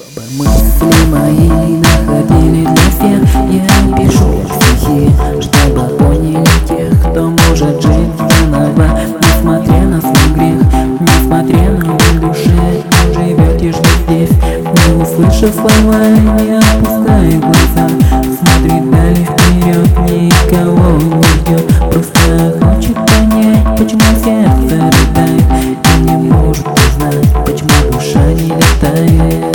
Чтобы мысли мои находили для всех, я пишу стихи, чтобы поняли тех, кто может жить заново, несмотря на свой грех, несмотря на боль души. Он живет и ждет здесь, не услышав слова, не опуская глаза, смотрит вдали вперед, никого не ждет, просто хочет понять, почему сердце рыдает и не может узнать, почему душа не летает.